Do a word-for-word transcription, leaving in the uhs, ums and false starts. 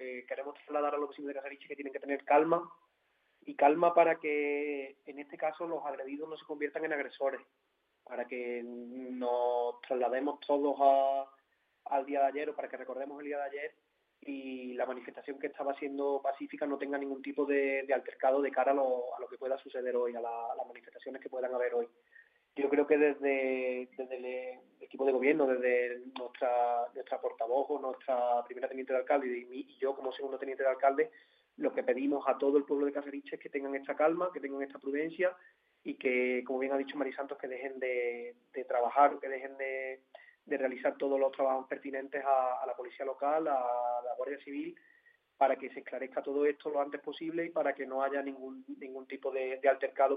que queremos trasladar a los vecinos de Casariche es que tienen que tener calma, y calma para que, en este caso, los agredidos no se conviertan en agresores, para que nos traslademos todos a, al día de ayer, o para que recordemos el día de ayer, y la manifestación que estaba siendo pacífica no tenga ningún tipo de, de altercado de cara a lo, a lo que pueda suceder hoy, a, la, a las manifestaciones que puedan haber hoy. Yo creo que desde, desde el equipo de gobierno, desde nuestra nuestra portavoz o nuestra primera teniente de alcalde y, y yo como segundo teniente de alcalde, lo que pedimos a todo el pueblo de Casariche es que tengan esta calma, que tengan esta prudencia y que, como bien ha dicho Mari Santos, que dejen de, de trabajar, que dejen de, de realizar todos los trabajos pertinentes a, a la policía local, a la Guardia Civil, para que se esclarezca todo esto lo antes posible y para que no haya ningún ningún tipo de, de altercado